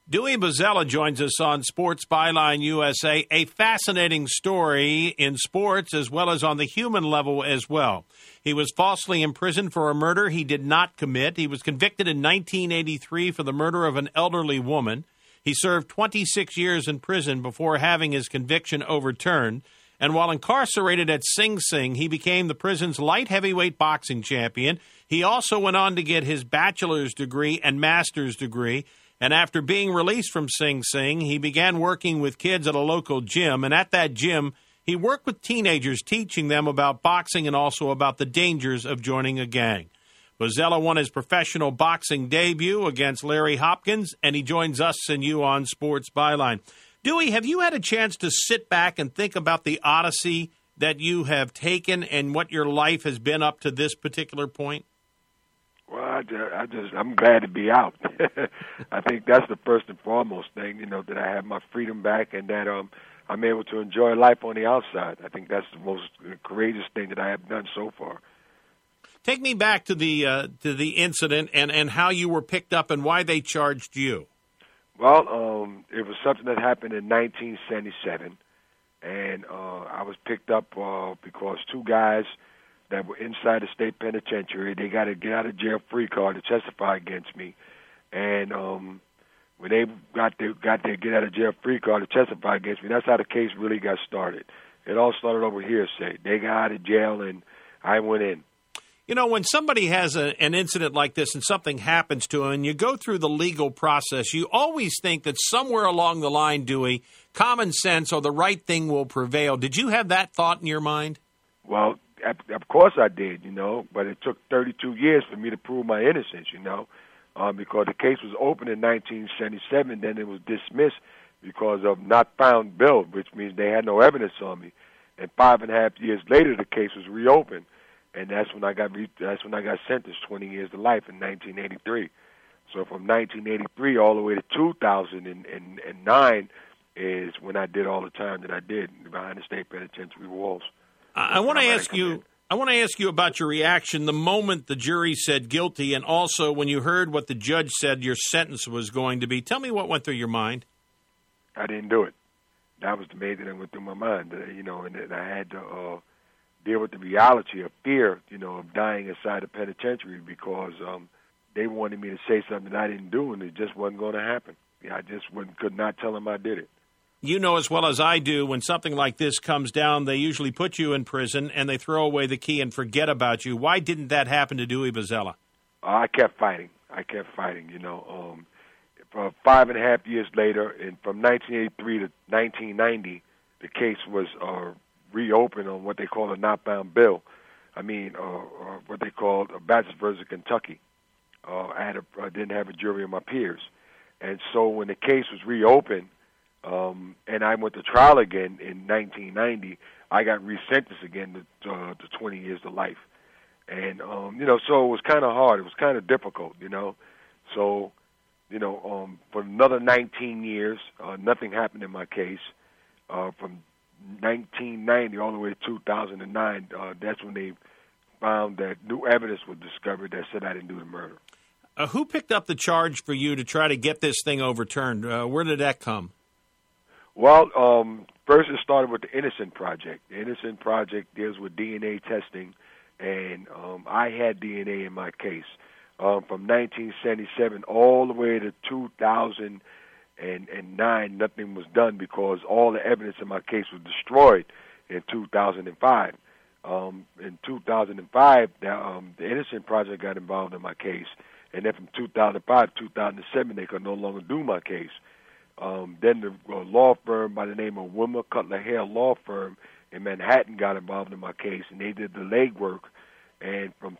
Dewey Bozzella joins us on Sports Byline USA, a fascinating story in sports as well as on the human level as well. He was falsely imprisoned for a murder he did not commit. He was convicted in 1983 for the murder of an elderly woman. He served 26 years in prison before having his conviction overturned. And while incarcerated at Sing Sing, he became the prison's light heavyweight boxing champion. He also went on to get his bachelor's degree and master's degree. And after being released from Sing Sing, he began working with kids at a local gym. And at that gym, he worked with teenagers, teaching them about boxing and also about the dangers of joining a gang. Bozzella won his professional boxing debut against Larry Hopkins, and he joins us and you on Sports Byline. Dewey, have you had a chance to sit back and think about the odyssey that you have taken and what your life has been up to this particular point? Well, I'm glad to be out. I think that's the first and foremost thing, that I have my freedom back and that I'm able to enjoy life on the outside. I think that's the most courageous thing that I have done so far. Take me back to the incident and how you were picked up and why they charged you. Well, it was something that happened in 1977, and I was picked up because two guys that were inside the state penitentiary, they got a get out of jail free card to testify against me. And when they got their get out of jail free card to testify against me, that's how the case really got started. It all started over hearsay. They got out of jail and I went in. You know, when somebody has an incident like this and something happens to them and you go through the legal process, you always think that somewhere along the line, Dewey, common sense or the right thing will prevail. Did you have that thought in your mind? Well, of course I did, but it took 32 years for me to prove my innocence, because the case was opened in 1977, then it was dismissed because of not found bill, which means they had no evidence on me. And 5.5 years later, the case was reopened, and that's when I got sentenced 20 years to life in 1983. So from 1983 all the way to 2009 is when I did all the time that I did behind the state penitentiary walls. I want to ask you about your reaction the moment the jury said guilty, and also when you heard what the judge said your sentence was going to be. Tell me what went through your mind. I didn't do it. That was the main thing that went through my mind, and I had to deal with the reality of fear, of dying inside the penitentiary because they wanted me to say something I didn't do, and it just wasn't going to happen. I just could not tell them I did it. You know as well as I do, when something like this comes down, they usually put you in prison and they throw away the key and forget about you. Why didn't that happen to Dewey Bozzella? I kept fighting. For 5.5 years later, and from 1983 to 1990, the case was reopened on what they call a not found bill. What they called a Batson versus Kentucky. I didn't have a jury of my peers. And so when the case was reopened, and I went to trial again in 1990, I got resentenced again to 20 years to life. And, so it was kind of hard. It was kind of difficult, So, for another 19 years, nothing happened in my case. From 1990 all the way to 2009, that's when they found that new evidence was discovered that said I didn't do the murder. Who picked up the charge for you to try to get this thing overturned? Where did that come? Well, first it started with the Innocent Project. The Innocent Project deals with DNA testing, and I had DNA in my case. From 1977 all the way to 2009, nothing was done because all the evidence in my case was destroyed in 2005. In 2005, the Innocent Project got involved in my case, and then from 2005 to 2007, they could no longer do my case. Then the law firm by the name of Wilmer Cutler Hale Law Firm in Manhattan got involved in my case, and they did the legwork. And from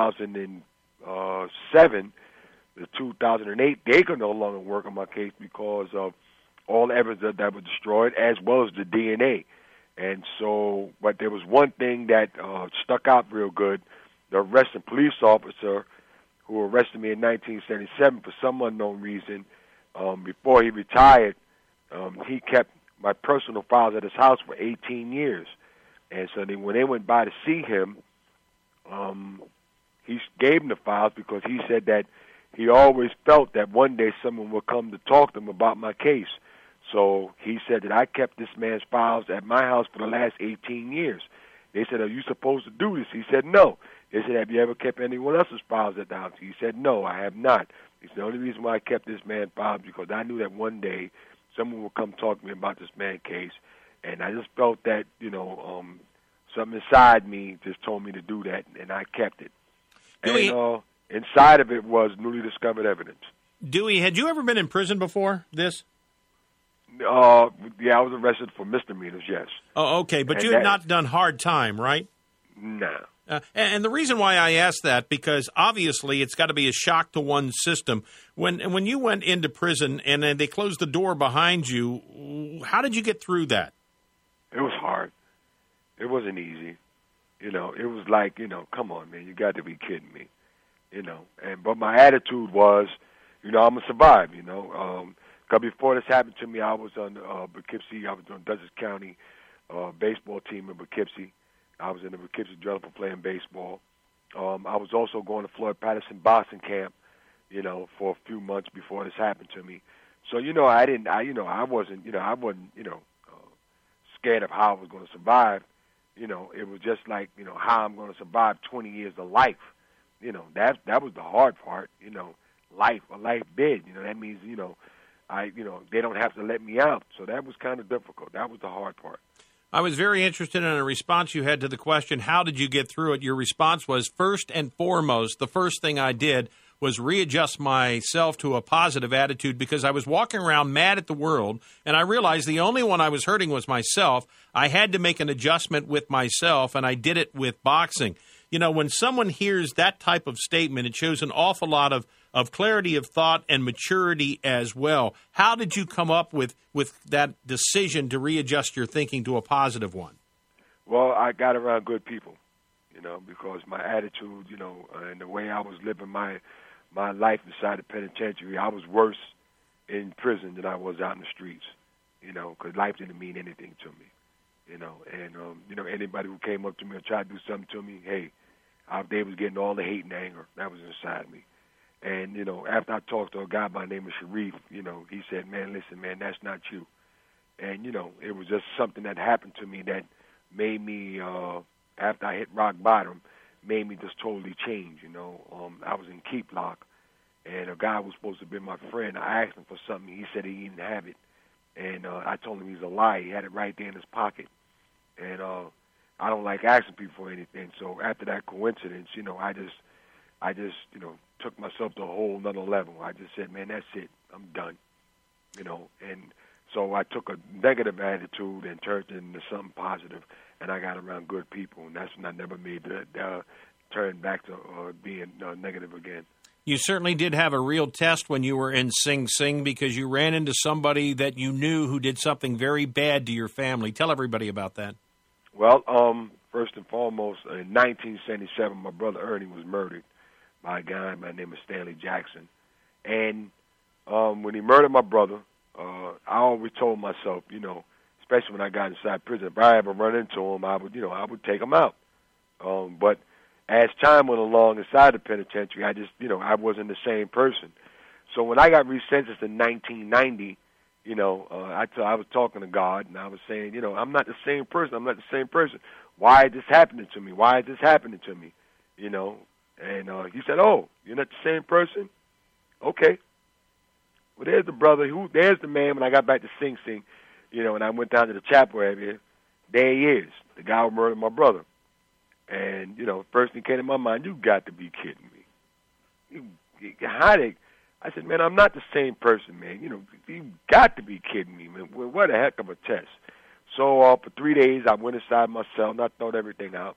2007 to 2008, they could no longer work on my case because of all the evidence that was destroyed, as well as the DNA. And so, but there was one thing that stuck out real good. The arresting police officer who arrested me in 1977 for some unknown reason, before he retired, he kept my personal files at his house for 18 years. And so then when they went by to see him, he gave him the files because he said that he always felt that one day someone would come to talk to him about my case. So he said that I kept this man's files at my house for the last 18 years. They said, are you supposed to do this? He said, no. They said, have you ever kept anyone else's files at the house? He said, no, I have not. He said, the only reason why I kept this man's files because I knew that one day someone would come talk to me about this man's case. And I just felt that, something inside me just told me to do that, and I kept it. Dewey, and inside of it was newly discovered evidence. Dewey, had you ever been in prison before this? Yeah, I was arrested for misdemeanors, yes. Oh, okay, but you had not done hard time, right? No. And the reason why I ask that, because obviously it's got to be a shock to one's system. When you went into prison and then they closed the door behind you, how did you get through that? It was hard. It wasn't easy. It was like, come on, man, you got to be kidding me. But my attitude was, I'm going to survive, Because before this happened to me, I was on Poughkeepsie. I was on Dutchess County baseball team in Poughkeepsie. I was in the Poughkeepsie Journal for playing baseball. I was also going to Floyd Patterson boxing camp, for a few months before this happened to me. So, I wasn't scared of how I was going to survive. It was just like, how I'm going to survive 20 years of life. That was the hard part, life bid. That means, they don't have to let me out. So that was kind of difficult. That was the hard part. I was very interested in a response you had to the question, how did you get through it? Your response was, first and foremost, the first thing I did was readjust myself to a positive attitude because I was walking around mad at the world, and I realized the only one I was hurting was myself. I had to make an adjustment with myself, and I did it with boxing. When someone hears that type of statement, it shows an awful lot of clarity of thought and maturity as well. How did you come up with that decision to readjust your thinking to a positive one? Well, I got around good people, because my attitude, and the way I was living my life inside the penitentiary, I was worse in prison than I was out in the streets, because life didn't mean anything to me, and, anybody who came up to me and tried to do something to me, hey, they was getting all the hate and anger that was inside me. And, after I talked to a guy by the name of Sharif, he said, man, listen, man, that's not you. And, it was just something that happened to me that made me, after I hit rock bottom, made me just totally change, I was in Keep Lock, and a guy was supposed to be my friend. I asked him for something. He said he didn't have it. And I told him he's a lie. He had it right there in his pocket. And I don't like asking people for anything. So after that coincidence, I just took myself to a whole nother level. I just said, man, that's it. I'm done. And so I took a negative attitude and turned it into something positive, and I got around good people, and that's when I never made the turn back to being negative again. You certainly did have a real test when you were in Sing Sing because you ran into somebody that you knew who did something very bad to your family. Tell everybody about that. Well, first and foremost, in 1977, my brother Ernie was murdered by a guy by the name of Stanley Jackson. And when he murdered my brother, I always told myself, especially when I got inside prison, if I ever run into him, I would take him out. But as time went along inside the penitentiary, I just, I wasn't the same person. So when I got resentenced in 1990, I was talking to God, and I was saying, I'm not the same person. I'm not the same person. Why is this happening to me? Why is this happening to me? And he said, oh, you're not the same person? Okay. Well, there's the brother. There's the man when I got back to Sing Sing, and I went down to the chapel area. There he is, the guy who murdered my brother. And, first thing came to my mind, you got to be kidding me. I said, man, I'm not the same person, man. You got to be kidding me, man. What a heck of a test. So for 3 days, I went inside my cell, and I thought everything out,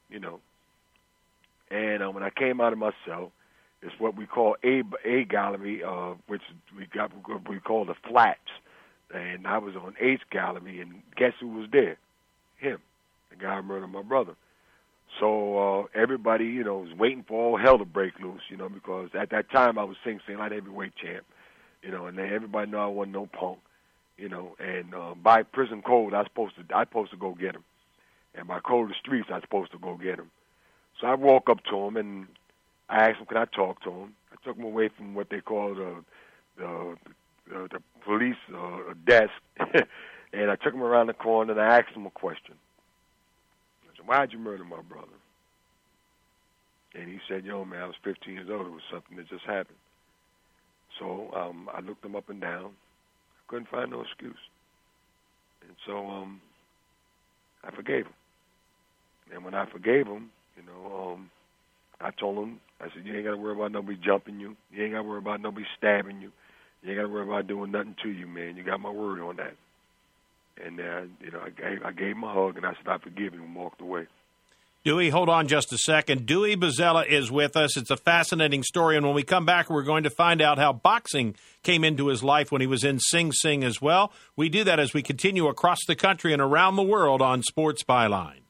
And when I came out of my cell, it's what we call A gallery, which we call the flats. And I was on H gallery, and guess who was there? Him, the guy who murdered my brother. So everybody, was waiting for all hell to break loose, because at that time I was Sing Sing light heavyweight champ, and then everybody knew I wasn't no punk, and by prison code I was supposed to go get him, and by code of the streets I was supposed to go get him. So I walk up to him and I asked him, can I talk to him? I took him away from what they call the police desk, and I took him around the corner and I asked him a question. I said, "Why'd you murder my brother?" And he said, "Yo, man, I was 15 years old. It was something that just happened." So I looked him up and down. I couldn't find no excuse. And so I forgave him. And when I forgave him, I told him, I said, "You ain't got to worry about nobody jumping you. You ain't got to worry about nobody stabbing you. You ain't got to worry about doing nothing to you, man. You got my word on that." And I gave him a hug, and I said, "I forgive you," and walked away. Dewey, hold on just a second. Dewey Buzzella is with us. It's a fascinating story, and when we come back, we're going to find out how boxing came into his life when he was in Sing Sing as well. We do that as we continue across the country and around the world on Sports Byline.